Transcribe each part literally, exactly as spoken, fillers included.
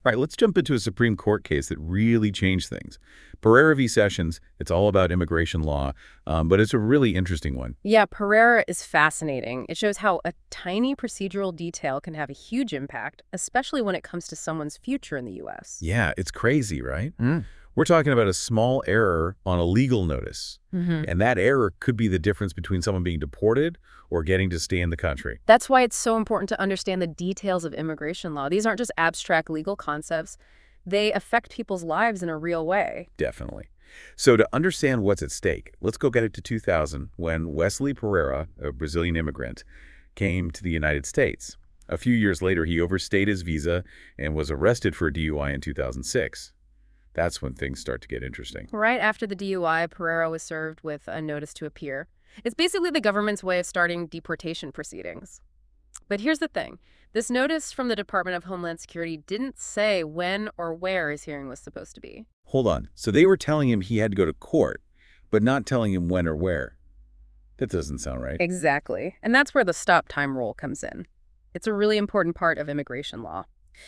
All right, let's jump into a Supreme Court case that really changed things. Pereira v. Sessions, it's all about immigration law, um, but it's a really interesting one. Yeah, Pereira is fascinating. It shows how a tiny procedural detail can have a huge impact, especially when it comes to someone's future in the U S. Yeah, it's crazy, right? Mm. We're talking about a small error on a legal notice, Mm-hmm. and that error could be the difference between someone being deported or getting to stay in the country. That's why it's so important to understand the details of immigration law. These aren't just abstract legal concepts. They affect people's lives in a real way. Definitely. So to understand what's at stake, let's go get it to two thousand when Wesley Pereira, a Brazilian immigrant, came to the United States. A few years later, he overstayed his visa and was arrested for a D U I in two thousand six. That's when things start to get interesting. Right after the D U I, Pereira was served with a notice to appear. It's basically the government's way of starting deportation proceedings. But here's the thing. This notice from the Department of Homeland Security didn't say when or where his hearing was supposed to be. Hold on. So they were telling him he had to go to court, but not telling him when or where. That doesn't sound right. Exactly. And that's where the stop time rule comes in. It's a really important part of immigration law.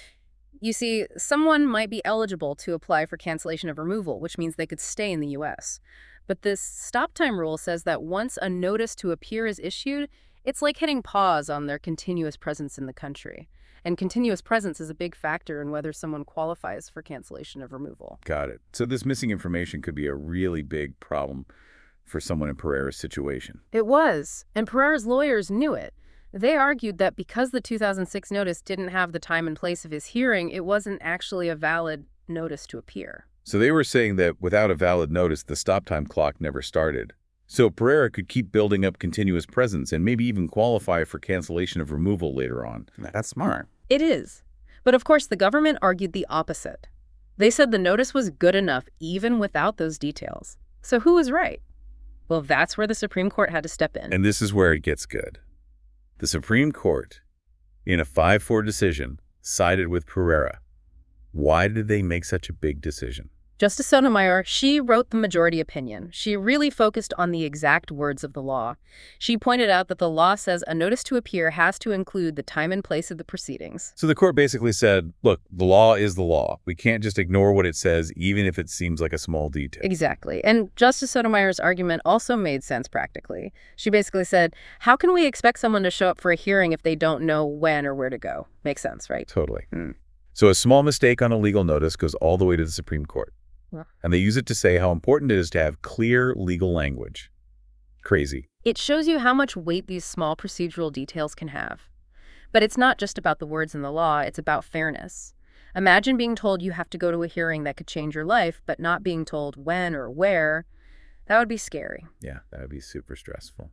You see, someone might be eligible to apply for cancellation of removal, which means they could stay in the U S. But this stop time rule says that once a notice to appear is issued, it's like hitting pause on their continuous presence in the country. And continuous presence is a big factor in whether someone qualifies for cancellation of removal. Got it. So this missing information could be a really big problem for someone in Pereira's situation. It was, and Pereira's lawyers knew it. They argued that because the two thousand six notice didn't have the time and place of his hearing, it wasn't actually a valid notice to appear. So they were saying that without a valid notice, the stop time clock never started. So Pereira could keep building up continuous presence and maybe even qualify for cancellation of removal later on. That's smart. It is. But of course, the government argued the opposite. They said the notice was good enough even without those details. So who was right? Well, that's where the Supreme Court had to step in. And this is where it gets good. The Supreme Court, in a five four decision, sided with Pereira. Why did they make such a big decision? Justice Sotomayor, she wrote the majority opinion. She really focused on the exact words of the law. She pointed out that the law says a notice to appear has to include the time and place of the proceedings. So the court basically said, look, the law is the law. We can't just ignore what it says, even if it seems like a small detail. Exactly. And Justice Sotomayor's argument also made sense practically. She basically said, how can we expect someone to show up for a hearing if they don't know when or where to go? Makes sense, right? Totally. Hmm. So a small mistake on a legal notice goes all the way to the Supreme Court. And they use it to say how important it is to have clear legal language. Crazy. It shows you how much weight these small procedural details can have. But it's not just about the words in the law, it's about fairness. Imagine being told you have to go to a hearing that could change your life, but not being told when or where. That would be scary. Yeah, that would be super stressful.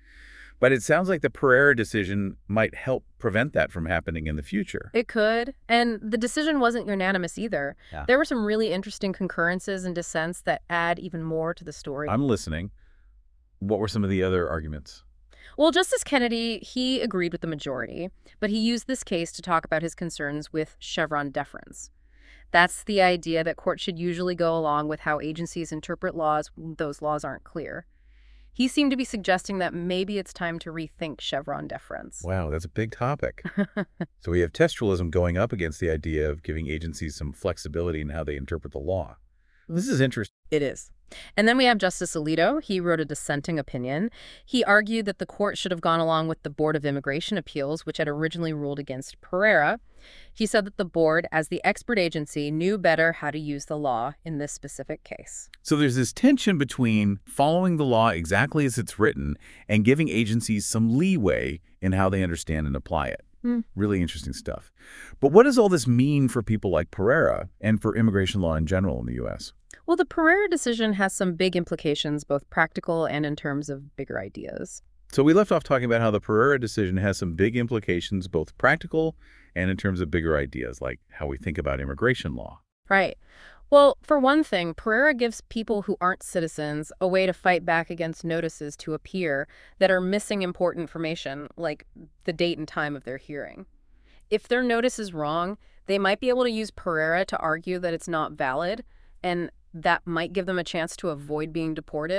But it sounds like the Pereira decision might help prevent that from happening in the future. It could. And the decision wasn't unanimous either. Yeah. There were some really interesting concurrences and dissents that add even more to the story. I'm listening. What were some of the other arguments? Well, Justice Kennedy, he agreed with the majority, but he used this case to talk about his concerns with Chevron deference. That's the idea that courts should usually go along with how agencies interpret laws when those laws aren't clear. He seemed to be suggesting that maybe it's time to rethink Chevron deference. Wow, that's a big topic. So we have textualism going up against the idea of giving agencies some flexibility in how they interpret the law. This is interesting. It is. And then we have Justice Alito. He wrote a dissenting opinion. He argued that the court should have gone along with the Board of Immigration Appeals, which had originally ruled against Pereira. He said that the board, as the expert agency, knew better how to use the law in this specific case. So there's this tension between following the law exactly as it's written and giving agencies some leeway in how they understand and apply it. Hmm. Really interesting stuff. But what does all this mean for people like Pereira and for immigration law in general in the U S? Well, the Pereira decision has some big implications, both practical and in terms of bigger ideas. So we left off talking about how the Pereira decision has some big implications, both practical and in terms of bigger ideas, like how we think about immigration law. Right. Well, for one thing, Pereira gives people who aren't citizens a way to fight back against notices to appear that are missing important information, like the date and time of their hearing. If their notice is wrong, they might be able to use Pereira to argue that it's not valid, and that might give them a chance to avoid being deported.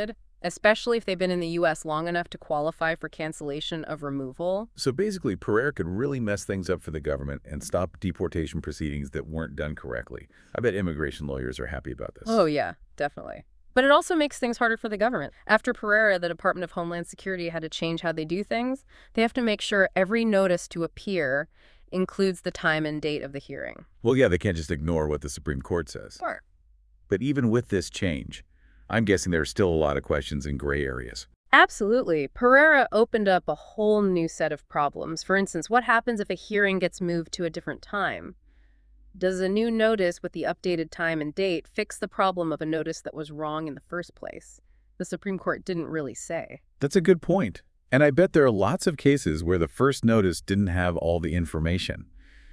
especially if they've been in the U S long enough to qualify for cancellation of removal. So basically, Pereira could really mess things up for the government and stop deportation proceedings that weren't done correctly. I bet immigration lawyers are happy about this. Oh, yeah, definitely. But it also makes things harder for the government. After Pereira, the Department of Homeland Security had to change how they do things. They have to make sure every notice to appear includes the time and date of the hearing. Well, yeah, they can't just ignore what the Supreme Court says. Sure. But even with this change, I'm guessing there are still a lot of questions in gray areas. Absolutely. Pereira opened up a whole new set of problems. For instance, what happens if a hearing gets moved to a different time? Does a new notice with the updated time and date fix the problem of a notice that was wrong in the first place? The Supreme Court didn't really say. That's a good point. And I bet there are lots of cases where the first notice didn't have all the information.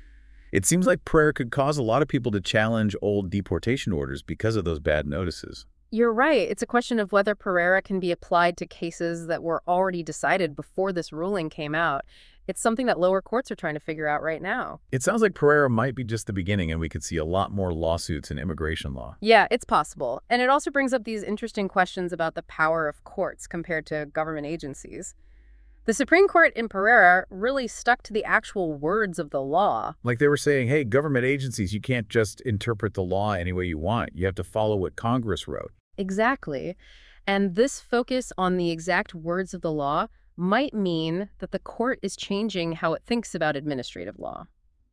It seems like Pereira could cause a lot of people to challenge old deportation orders because of those bad notices. You're right. It's a question of whether Pereira can be applied to cases that were already decided before this ruling came out. It's something that lower courts are trying to figure out right now. It sounds like Pereira might be just the beginning and we could see a lot more lawsuits in immigration law. Yeah, it's possible. And it also brings up these interesting questions about the power of courts compared to government agencies. The Supreme Court in Pereira really stuck to the actual words of the law. Like they were saying, hey, government agencies, you can't just interpret the law any way you want. You have to follow what Congress wrote. Exactly. And this focus on the exact words of the law might mean that the court is changing how it thinks about administrative law.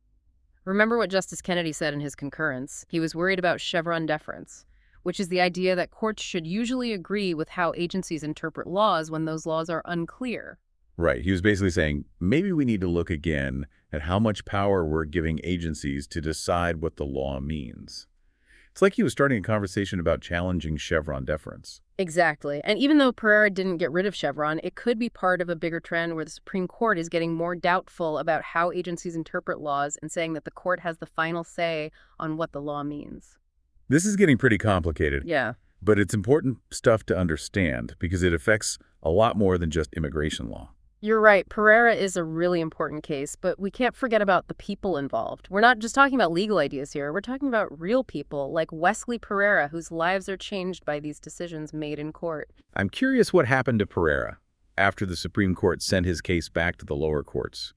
Remember what Justice Kennedy said in his concurrence? He was worried about Chevron deference, which is the idea that courts should usually agree with how agencies interpret laws when those laws are unclear. Right. He was basically saying, maybe we need to look again at how much power we're giving agencies to decide what the law means. It's like he was starting a conversation about challenging Chevron deference. Exactly. And even though Pereira didn't get rid of Chevron, it could be part of a bigger trend where the Supreme Court is getting more doubtful about how agencies interpret laws and saying that the court has the final say on what the law means. This is getting pretty complicated. Yeah. But it's important stuff to understand because it affects a lot more than just immigration law. You're right. Pereira is a really important case, but we can't forget about the people involved. We're not just talking about legal ideas here. We're talking about real people like Wesley Pereira, whose lives are changed by these decisions made in court. I'm curious what happened to Pereira after the Supreme Court sent his case back to the lower courts.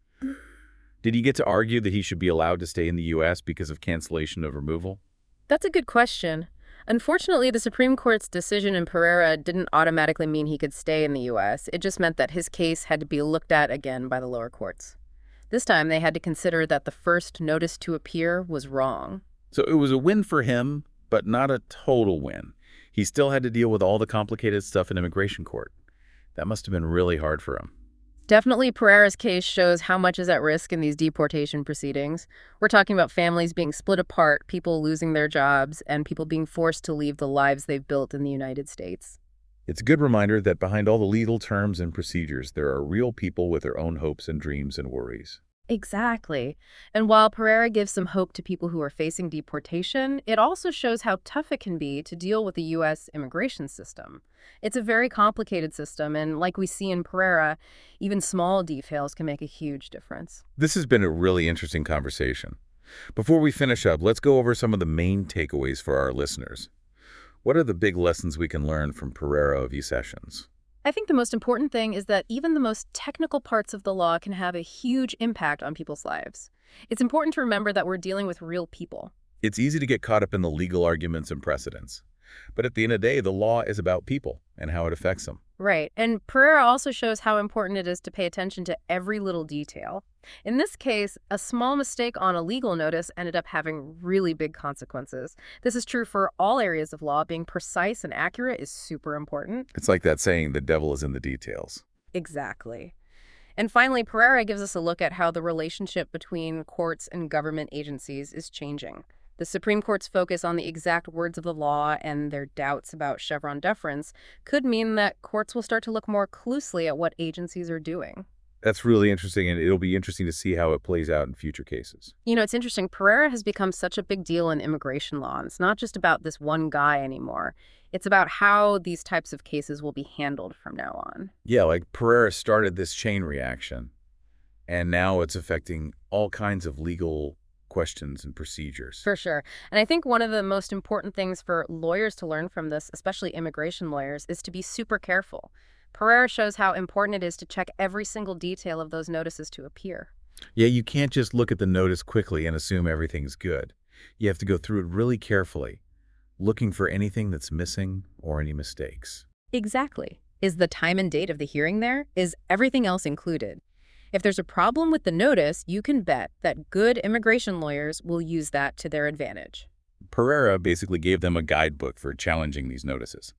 Did he get to argue that he should be allowed to stay in the U S because of cancellation of removal? That's a good question. Unfortunately, the Supreme Court's decision in Pereira didn't automatically mean he could stay in the U S. It just meant that his case had to be looked at again by the lower courts. This time, they had to consider that the first notice to appear was wrong. So it was a win for him, but not a total win. He still had to deal with all the complicated stuff in immigration court. That must have been really hard for him. Definitely, Pereira's case shows how much is at risk in these deportation proceedings. We're talking about families being split apart, people losing their jobs, and people being forced to leave the lives they've built in the United States. It's a good reminder that behind all the legal terms and procedures, there are real people with their own hopes and dreams and worries. Exactly. And while Pereira gives some hope to people who are facing deportation, it also shows how tough it can be to deal with the U S immigration system. It's a very complicated system, and like we see in Pereira, even small details can make a huge difference. This has been a really interesting conversation. Before we finish up, let's go over some of the main takeaways for our listeners. What are the big lessons we can learn from Pereira v. Sessions? I think the most important thing is that even the most technical parts of the law can have a huge impact on people's lives. It's important to remember that we're dealing with real people. It's easy to get caught up in the legal arguments and precedents. But at the end of the day, the law is about people and how it affects them. Right. And Pereira also shows how important it is to pay attention to every little detail. In this case, a small mistake on a legal notice ended up having really big consequences. This is true for all areas of law. Being precise and accurate is super important. It's like that saying, the devil is in the details. Exactly. And finally, Pereira gives us a look at how the relationship between courts and government agencies is changing. The Supreme Court's focus on the exact words of the law and their doubts about Chevron deference could mean that courts will start to look more closely at what agencies are doing. That's really interesting, and it'll be interesting to see how it plays out in future cases. You know, it's interesting. Pereira has become such a big deal in immigration law. And it's not just about this one guy anymore. It's about how these types of cases will be handled from now on. Yeah, like Pereira started this chain reaction, and now it's affecting all kinds of legal questions and procedures. For sure. And I think one of the most important things for lawyers to learn from this, especially immigration lawyers, is to be super careful. Pereira shows how important it is to check every single detail of those notices to appear. Yeah, you can't just look at the notice quickly and assume everything's good. You have to go through it really carefully, looking for anything that's missing or any mistakes. Exactly. Is the time and date of the hearing there? Is everything else included? If there's a problem with the notice, you can bet that good immigration lawyers will use that to their advantage. Pereira basically gave them a guidebook for challenging these notices.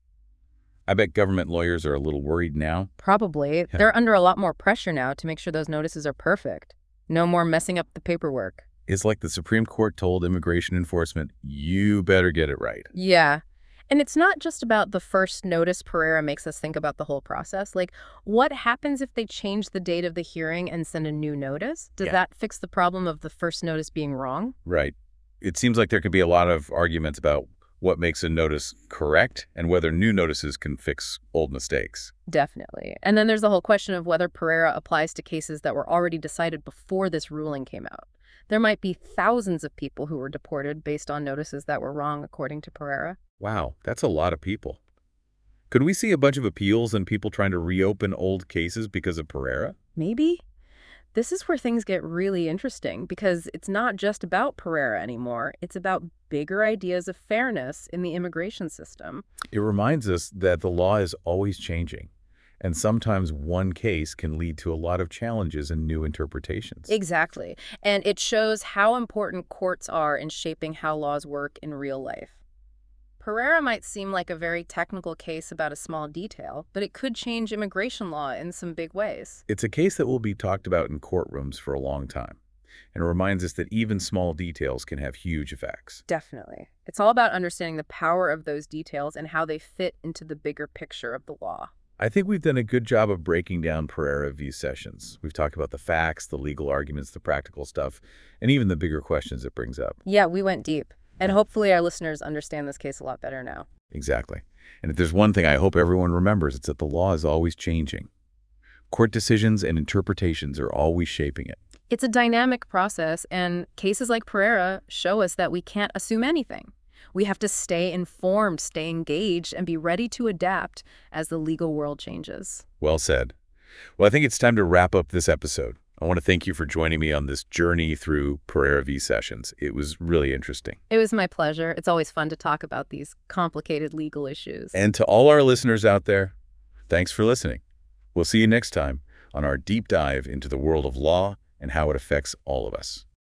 I bet government lawyers are a little worried now. Probably. They're under a lot more pressure now to make sure those notices are perfect. No more messing up the paperwork. It's like the Supreme Court told immigration enforcement, you better get it right. Yeah. And it's not just about the first notice. Pereira makes us think about the whole process. Like, what happens if they change the date of the hearing and send a new notice? Does Yeah. that fix the problem of the first notice being wrong? Right. It seems like there could be a lot of arguments about what makes a notice correct and whether new notices can fix old mistakes. Definitely. And then there's the whole question of whether Pereira applies to cases that were already decided before this ruling came out. There might be thousands of people who were deported based on notices that were wrong, according to Pereira. Wow, that's a lot of people. Could we see a bunch of appeals and people trying to reopen old cases because of Pereira? Maybe. This is where things get really interesting because it's not just about Pereira anymore. It's about bigger ideas of fairness in the immigration system. It reminds us that the law is always changing, and sometimes one case can lead to a lot of challenges and new interpretations. Exactly. And it shows how important courts are in shaping how laws work in real life. Pereira might seem like a very technical case about a small detail, but it could change immigration law in some big ways. It's a case that will be talked about in courtrooms for a long time, and it reminds us that even small details can have huge effects. Definitely. It's all about understanding the power of those details and how they fit into the bigger picture of the law. I think we've done a good job of breaking down Pereira v. Sessions. We've talked about the facts, the legal arguments, the practical stuff, and even the bigger questions it brings up. Yeah, we went deep. And hopefully our listeners understand this case a lot better now. Exactly. And if there's one thing I hope everyone remembers, it's that the law is always changing. Court decisions and interpretations are always shaping it. It's a dynamic process, and cases like Pereira show us that we can't assume anything. We have to stay informed, stay engaged, and be ready to adapt as the legal world changes. Well said. Well, I think it's time to wrap up this episode. I want to thank you for joining me on this journey through Pereira v. Sessions. It was really interesting. It was my pleasure. It's always fun to talk about these complicated legal issues. And to all our listeners out there, thanks for listening. We'll see you next time on our deep dive into the world of law and how it affects all of us.